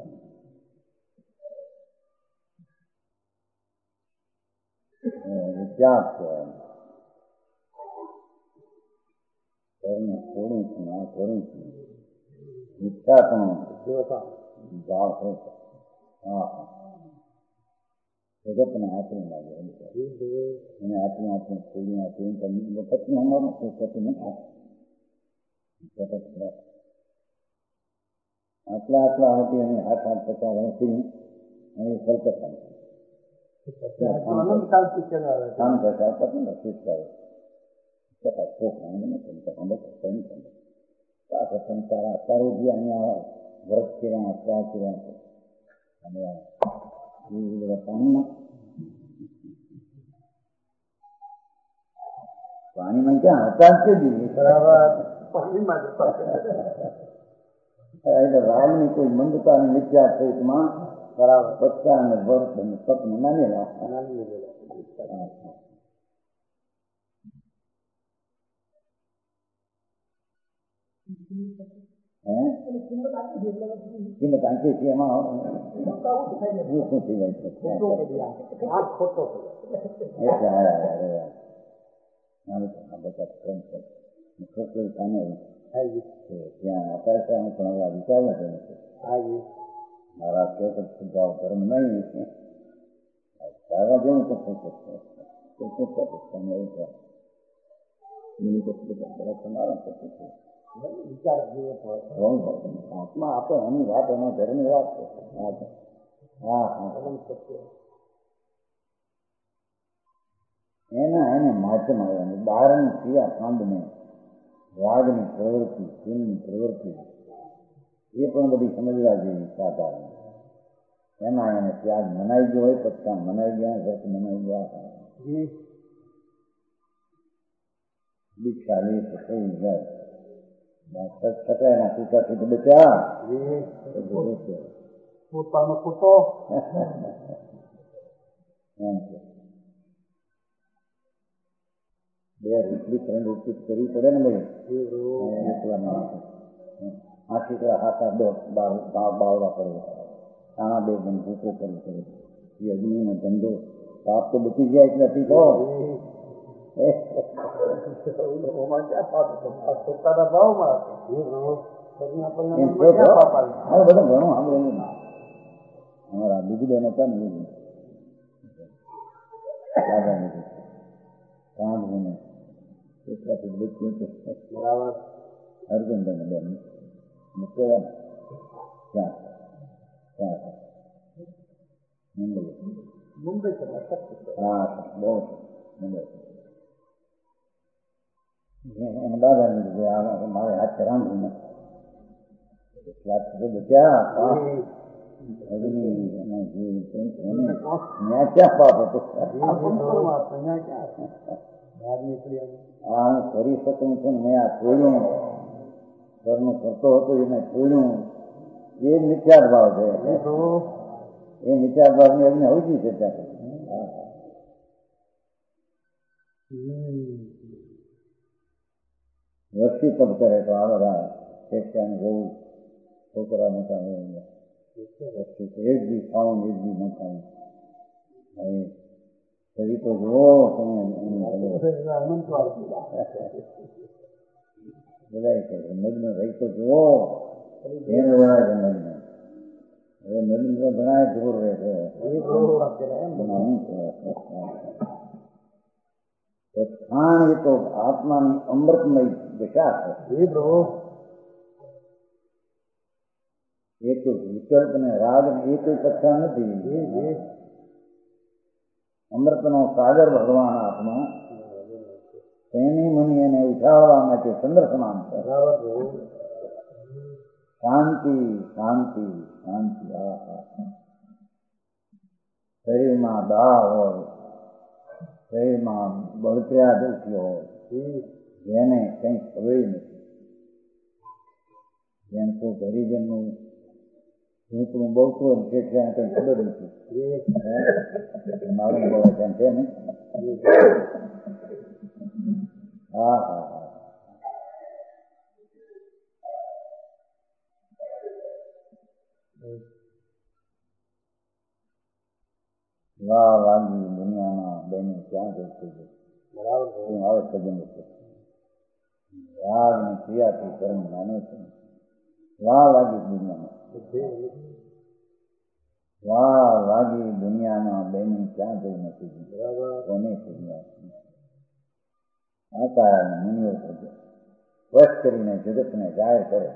ત્યાગ છે. છોડું છું આ કરું છું ઈચ્છા પણ ભાવ છે. હા હા. જગતને આચરણ લાગે અને આટલું આટલું છોડ્યું આટલું પત્ની અમારું પતિ નથી આટલા આટલા હતી અને 8-8 વર્ષથી અને કલકત્તા કામ કરતા પતિ નથી સંસાર અત્યારે જે અહીંયા વ્રત કર્યા અત્યાર કર્યા છે અને પાણીમાં ક્યાં હતા જ છે. બરાબર. પાણીમાં એટલે રાગની કોઈ મંદતાની મિથ્યા થઈમાં બરાબર પત્તા અને વર્ત અને સપને માની રાખવા. કિંમત આંકી છે એમાં શું થઈ જાય છે ત્યાં અપાયસાનું પણ હવે વિચારવું છે. મારા કે સુધાવ ધર્મ નહીં સારા જેવું તો થઈ શકશે આત્મા આપે એની વાત એના ઘરની વાત છે. હા હા. એને માધ્યમ આવ્યા બહારની ક્રિયા કાંડને રાગની પ્રવૃત્તિ દિલની પ્રવૃત્તિ એ પણ બધી સમજવા જેવી સાધારણ. એમાં એને ત્યાગ મનાઈ ગયો હોય પત્તા મનાઈ ગયા વ્રત મનાઈ ગયા દીક્ષા લે તો થઈ જાય સકાયના કૂટાથી તો બચ્યા પોતાનો કૂટો એમ છે. બે રૂપલી 3 રૂપલી કરવી પડે ને ભાઈ એકલા આખી હાથ બાવડા પડે આ બે બંધુકો કરી કરે એ અગ્નિનો ધંધો પાપ તો બચી ગયા એટલે નથી તો પોતાના ભાવમાં બધું ઘણું સાંભળેલું અમારા બીજી બેન હતા ને દાદા નથી રામને એટલાથી બચ્યું બરાબર અર્જુનભાઈ ને બેન મૂકેલા ક્યાં મુંબઈ હા બહુ મુંબઈ એને દાદાને કીધું મારે હાથ રાંધવું નથી બચ્યા ક્યાં પાપ હતો હા હું કરી શકું છું મેં આ છોડ્યું ઘરનું કરતો હતો એને છોડ્યું એ મિથ્યા ભાવ છે એ મિથ્યા ભાવ ની એમને હજી છે ત્યાં વસ્તી તપ કરે તો આ બધા શિક્ષાને જવું છોકરા મોટા એક બી ખાવું એક બી ન ખાવું હવે શરીર તો જુઓ તમે બધા છે મગ્ન રહી તો જુઓ એને વડા છે મગ્ન હવે મગ્ન તો ઘણા દૂર રહે છે ખાણ એ તો આત્માની અમૃતમય દશા છે એ તો વિકલ્પ ને રાગ ને એ કોઈ પક્ષા નથી અમૃતનો સાગર ભગવાન આત્મા તેની મની એને ઉછાળવા માટે ચંદ્ર સમાન છે શાંતિ શાંતિ શાંતિ શરીરમાં દાહ હોય શરીરમાં બળતરા દુખ્યો હોય જેને કંઈ ખબર નથી જેમ તો હરિજનનું ઝૂંપડું બહુતું છે ત્યાં કંઈ ખબર નથી મારું બહુ ત્યાં છે ને હા હા હા વાહ વાગી દુનિયામાં બેન ક્યાં જશે બરાબર આવે સંબંધ છે રાગ ની ક્રિયાથી કર્મ માને છે વાહ વાગી દુનિયામાં વાહ વાગી દુનિયામાં બેન ક્યાં જઈ નથી બરાબર કોને આકાર મુનિઓ વશ કરીને જગતને જાહેર કરે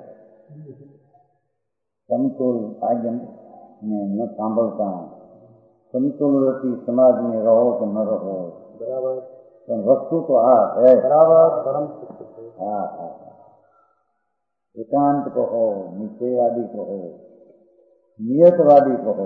સમતોલ આજ્ઞ ને ન સાંભળતા સંતુલતી સમાજને રહો કે ન રહો બરાબર પણ વસ્તુ તો આ છે બરાબર હા હા એકાંત કહો નિશ્ચયવાદી કહો નિયતવાદી કહો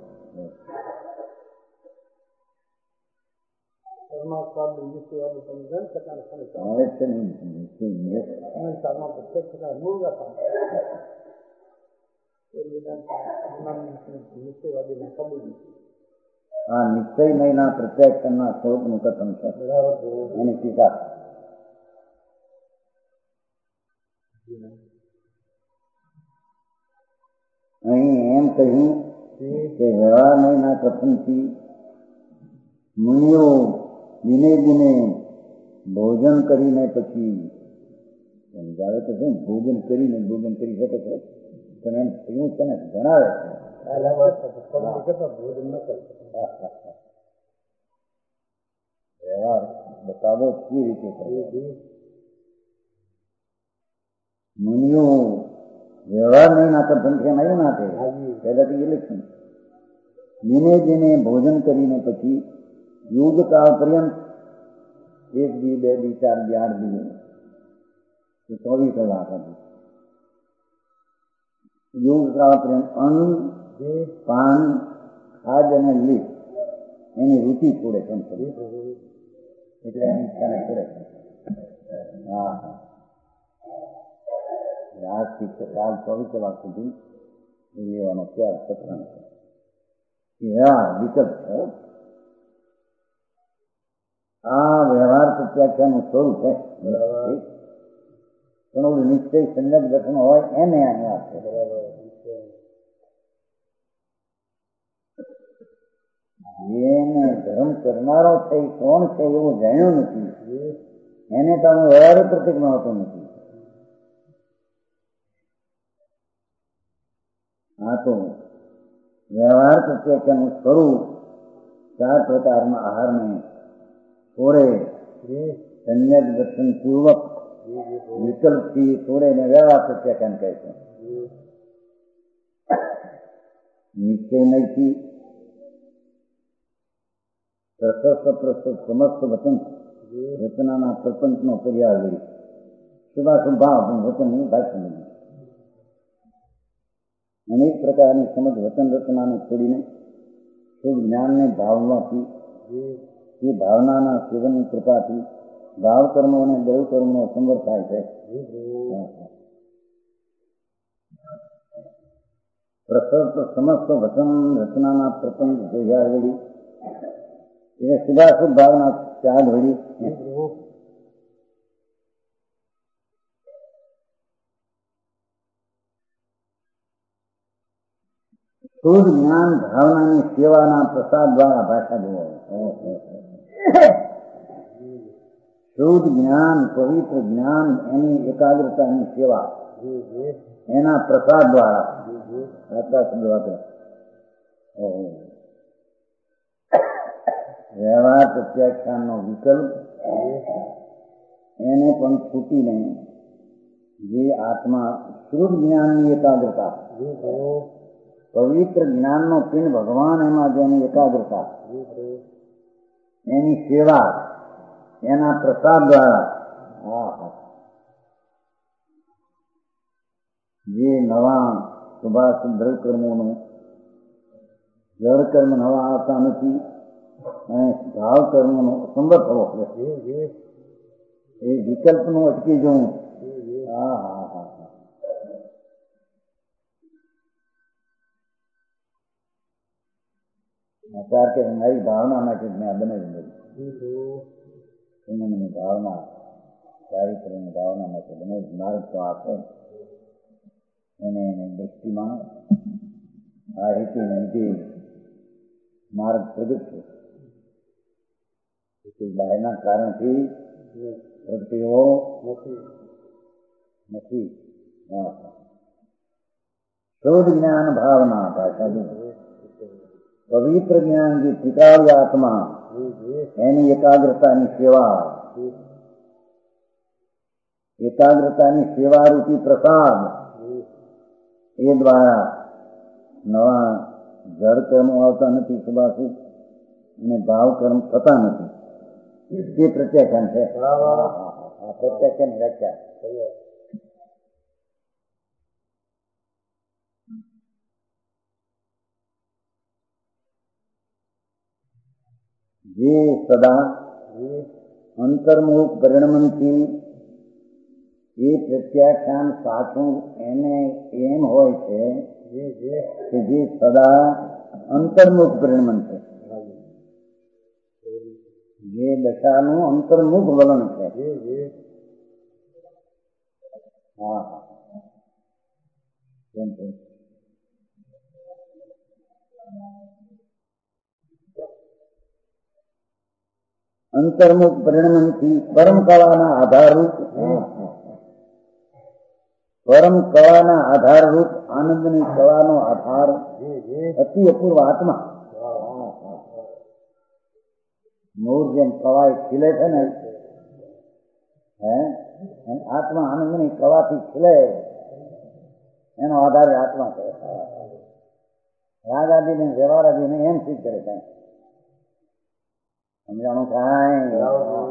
હા નિશ્ચય મહિના પ્રત્યાખ્યાનના સ્વરૂપનું કથન છે એની ટીકા અહીં એમ કહ્યું કે વ્યવહાર મહિના કથનથી મુનિઓ દિને દિને ભોજન કરીને પછી સમજાવે તો શું ભોજન કરીને ભોજન કરી શકે છે પણ એમ થયું છે ને જણાવે છે ભોજન ન કરે વ્યવહાર બતાવો કઈ રીતે કરે મુનિઓ વ્યવહાર નહીં નાખે સંખ્યા નહીં નાખે પહેલાથી ઇલેક્શન દિને દિને ભોજન કરીને પછી યુગકાળ પર્યંત 1 દી 2 દી 4 દી 8 દી 24 કલાક હતી યુગકાળ પર્યંત અન્ન પાન ખાદ અને લીપ એની રુચિ છોડે છે એટલે એની ઈચ્છાને છોડે છે હા આજથી કાલ 24 કલાક સુધી લેવાનો ત્યાગ સત્સંગ છે વિકલ્પ છે આ વ્યવહાર પ્રત્યાખ્યાનું સ્વરૂપ છે પણ ઓલું નિશ્ચય સંયમ દર્શન હોય એને આની વાત છે એને ધર્મ કરનારો છે એ કોણ છે એવું જાણ્યું નથી, એને તો વ્યવહાર પ્રતિકમાં હોતો નથી. આ તો વ્યવહાર પ્રત્યેનું સ્વરૂપ 4 પ્રકારના આહારને છોડે, સંયમ દર્શન પૂર્વક વિકલ્પથી છોડે ને વ્યવહાર પ્રત્યેકન કહે છે. નિશ્ચય નથી પ્રશસ્ત સમસ્ત વચન રચનાના પ્રપંચનો પર્યાય લઈ શુભાશુભ ભાવ વચનની ભાષા નથી. અનેક પ્રકારની સમજ વચન રચનાને છોડીને શુભ જ્ઞાનને ભાવમાંથી, એ ભાવનાના સેવનની કૃપાથી ભાવ કર્મો અને દેવ કર્મનો સંવર થાય છે. પ્રશસ્ત સમસ્ત વચન રચનાના પ્રપંચ જોયા વળી એને શુભાશુભ ભાવના ત્યાગ વળી શુદ્ધ જ્ઞાન ભાવનાની સેવાના પ્રસાદ દ્વારા ભાષા જોવાય. શુદ્ધ જ્ઞાન પવિત્ર જ્ઞાન એની એકાગ્રતાની સેવા એના પ્રસાદ દ્વારા વ્યવહાર પ્રત્યાખ્યાનનો વિકલ્પ એને પણ છૂટીને જે આત્મા શુદ્ધ જ્ઞાનની એકાગ્રતા, પવિત્ર જ્ઞાનનો પિંડ ભગવાન એમાં જેની એકાગ્રતા, એની સેવા એના પ્રસાદ દ્વારા જે નવા શુભાશુભ દ્રવ્ય કર્મોનું જળ કર્મ નવા આવતા નથી અને ભાવ કર્મનો સંવર થવો એ વિકલ્પનું અટકી જવું. આચાર કે મારી ભાવના માટે મેં આ બનાવી દીધી ભાવના સારી કરીને ભાવના માટે બનાવી માર્ગ તો આપે એને દ્રષ્ટિમાં આ રીતે લીધે માર્ગ પ્રગટ છે. બહારના કારણથી પ્રગતિઓ નથી. શુદ્ધ જ્ઞાન ભાવના ભાષા પવિત્ર જ્ઞાન જે પિતાળી આત્મા એની એકાગ્રતાની સેવા, એકાગ્રતાની સેવા રૂપી પ્રસાદ એ દ્વારા નવા જળ કર્મો આવતા નથી, શુભાશુભ અને ભાવ કર્મ થતા નથી. તે પ્રત્યાખ્યાન છે. પ્રત્યાખ્યાન વ્યાખ્યા જે સદા અંતર્મુખ પરિણમનથી એ પ્રત્યાખ્યાન સાચું એને એમ હોય છે કે જે સદા અંતર્મુખ પરિણમન છે, જે દશાનું અંતર્મુખ વલણ છે. અંતર્મુખ પરિણમનથી પરમ કળાના આધારરૂપ આનંદની કળાનો આધાર અતિ અપૂર્વ આત્મા. મોર જેમ કળા ખીલે છે ને, આત્મા આનંદની કળાથી ખીલે એનો આધાર આત્મા છે. રાગાદીને વ્યવહારાદીને એમ સિદ્ધ કરે છે. સમજાણું થાય?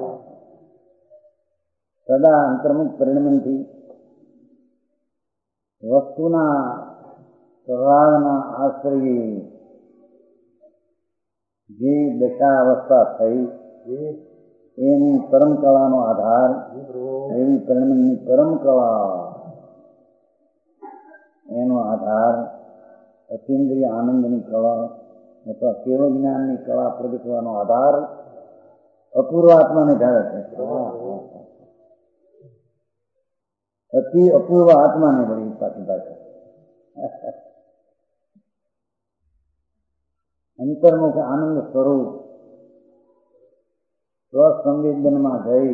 સદા અંતર્મુખ પરિણમનથી વસ્તુના સ્વભાવના આશ્રયે જે દશા અવસ્થા થઈ એની પરમ કળાનો આધાર એવી પરિણમનની પરમ કળા એનો આધાર અતિન્દ્રિય આનંદની કળા અથવા કેવળ જ્ઞાનની કળા પ્રગટવાનો આધાર અપૂર્વ આત્માને ધારે છે. અતિ અપૂર્વ આત્માને વળી પાછી ભાષા અંતર્મુખ આનંદ સ્વરૂપ સ્વસંવેદનમાં જઈ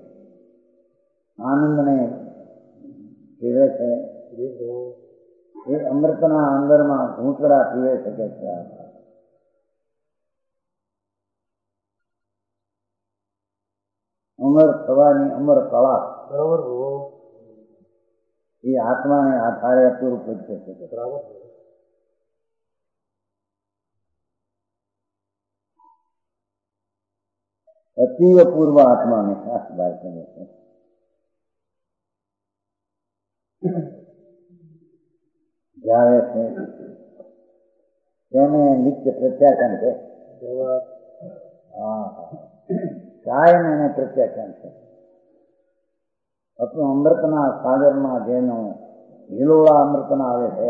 આનંદને પીવે છે. એ અમૃતના અંદરમાં ઘૂંટડા પીવે શકે છે. અમર થવાની અમર કળા બરાબર એ આત્માને આધારે અપૂરું પૂછે છે. બરાબર અતિ અપૂર્વ આત્માને ખાસ વાત કરે છે. જાવે છે તેને નિત્ય પ્રત્યાખ્યાન છે. હા કાયમ એને પ્રત્યાખ્યાન છે. આપણું અમૃતના સાગરમાં જેનો હિલોળા અમૃતના આવે છે.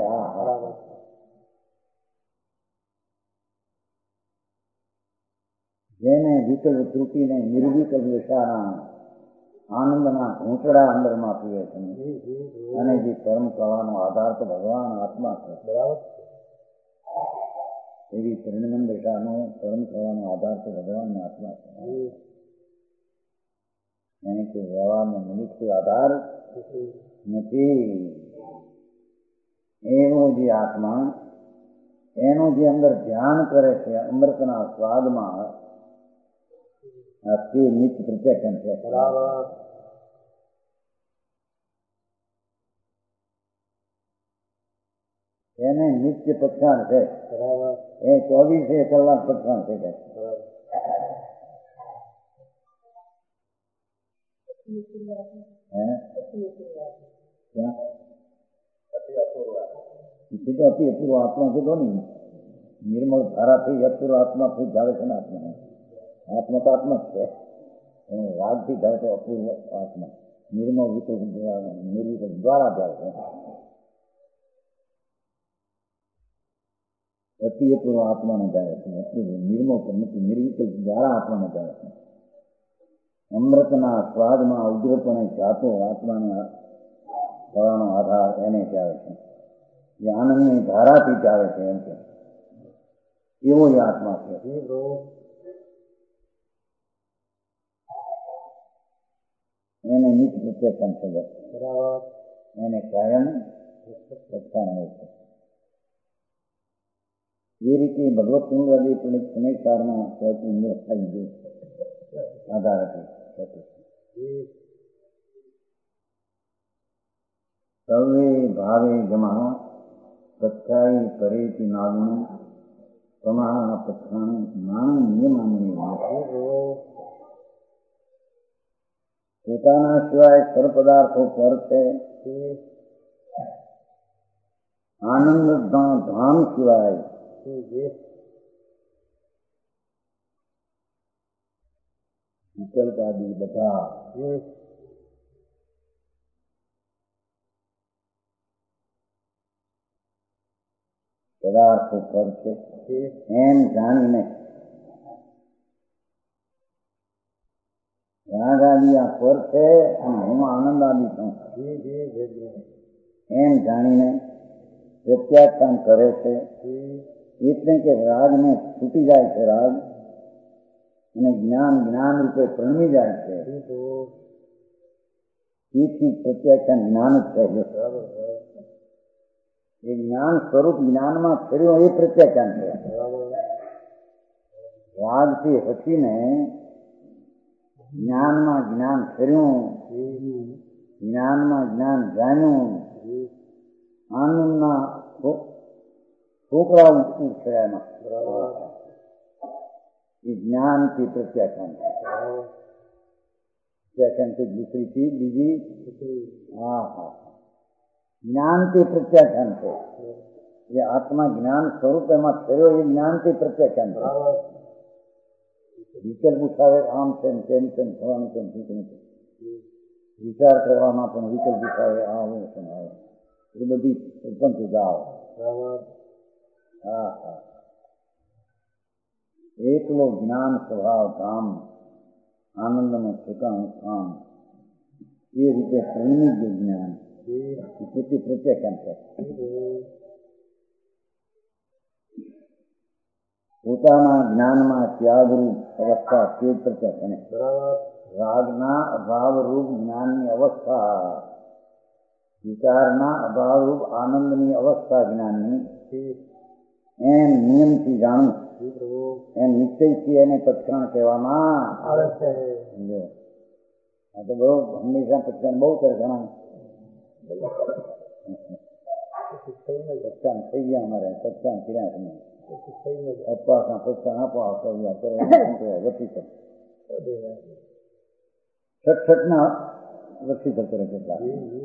જેને વિકલ્પ ત્રુટીને નિર્વિકલ્પ વિશાળા આનંદના ઘૂંટડા અંદરમાં પીવે છે. અને જે કર્મ કરવાનો આધાર તો ભગવાન આત્મા છે. બરાબર એવી પરિણમન દશાનો કર્મ કરવાનો આધાર તો ભગવાન આત્મા છે. એને કે વ્યવહારનો નિમિત્ત આધાર નથી. એનો જે આત્મા એનું જે અંદર ધ્યાન કરે છે અમૃતના સ્વાદમાં, તે નિત્ય પ્રત્યાખ્યાન છે. બરાબર એને નિત્ય પક્ષાણ છે. બરાબર એ 24 કલાક પક્ષાણ છે. અતિ અપૂર્વ આત્મા કીધો ને, નિર્મળ ધારાથી અપૂર્વ આત્મા થઈ જાવે છે ને. આત્મા તો આત્મા જ છે. રાગથી જાય તો અપૂર્વ આત્મા નિર્મળ વિકલ્પ નિર્વિકલ્પ દ્વારા જાય છે. અતિ અપૂર્વ આત્માને જાય છે. નિર્મળ નથી, નિર્વિકલ્પ દ્વારા આત્માને જાય છે. અમૃતના સ્વાદમાં ઉગ્રપણે જાતો આત્માને થવાનો આધાર એને ચાવે છે. જે આનંદની ધારાથી ચાવે છે એમ છે. એવો જ આત્મા છે. એને નિત્ય પ્રત્યાખ્યાન છે. એને કાયમ પ્રત્યાખ્યાન હોય છે. એ રીતે ભગવત સુંદરાજી પુણ્યકારમાં આધાર સર્વે ભાવે જમા પથ્યાઈ પરેથી નાગનું તમારા પથ્યાનું નાનું નિયમાની પોતાના સિવાય સર્વ પદાર્થો પર છે. આનંદ ધામ સિવાય વિકલ્પ આદિ બધા પદાર્થો પર છે એમ જાણીને રાગ આદિ આ પર છે અને હું આનંદ આદિ છું એમ જાણીને પ્રત્યાખ્યાન કરે છે. એટલે કે રાગને છૂટી જાય છે. રાગ અને જ્ઞાન જ્ઞાન રૂપે પ્રણમી જાય છે. તેથી પ્રત્યાખ્યાન જ્ઞાન જ છે. એ જ્ઞાન સ્વરૂપ જ્ઞાનમાં ફેર્યો એ પ્રત્યાખ્યાન છે. રાગથી હસીને જ્ઞાનમાં જ્ઞાન ફેર્યું, જ્ઞાનમાં જ્ઞાન જાણ્યું, આનંદના છોકરા ઉઠશે એમાં. એ જ્ઞાનથી પ્રત્યાખ્યાન છે. પ્રત્યાખ્યાનથી દૂસરી ચીજ બીજી જ્ઞાનથી પ્રત્યાખ્યાન છે. એ આત્મા જ્ઞાન સ્વરૂપ એમાં થયો એ જ્ઞાનથી પ્રત્યાખ્યાન છે. વિકલ્પ ઉઠાવે આમ તેમ તેમ તેમ થવાનું તેમ ઠીક નથી. વિચાર કરવામાં પણ વિકલ્પ ઉઠાવે આવું તેમ આવે. એ બધી પ્રપંચ ગાવ. એકલો જ્ઞાન સ્વભાવ ધામ આનંદનો ઠેકાણું સ્થાન એ રીતે પરિણિત જ્ઞાન તેથી પ્રત્યાખ્યાન છે. પોતાના જ્ઞાનમાં ત્યાગરૂપ અવસ્થા તે ચર્ચા કરે. બરાબર. રાગના અભાવરૂપ જ્ઞાનની અવસ્થા, વિચારના અભાવરૂપ આનંદની અવસ્થા જ્ઞાનની, એમ નિયમથી જાણવું, એમ નિશ્ચયથી એને પક્ષણ કહેવામાં આવે છે. આ તો બહુ હંમેશા પક્ષણ બહુ કરે ઘણા પક્ષણ થઈ ગયા અમારે પક્ષણ કર્યા તમે અપવાસના પક્ષણ આપો આપો વચી છઠના વચી થતો રહે કેટલા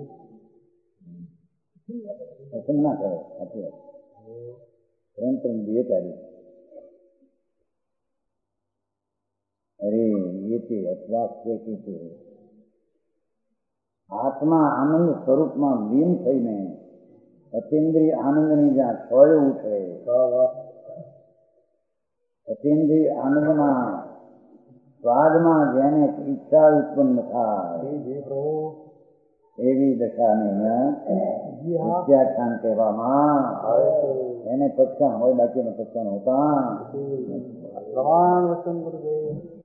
પસંદ ના કરે સાચી વાત બે તારીખ અરે ये અપવાસ છે કે આત્મા આનંદ સ્વરૂપમાં લીન થઈને અતિન્દ્રિય આનંદની જ્યાં છોય ઉઠે, અતિન્દ્રિય આનંદના સ્વાદમાં જેને ઈચ્છા ઉત્પન્ન થાય એવી દશાને વિદ્યાખ્યાન કહેવામાં આવે. એને પક્ષણ હોય, બાકીને પક્ષણ હોતા પ્રમાણ વચન ગુરુદેવ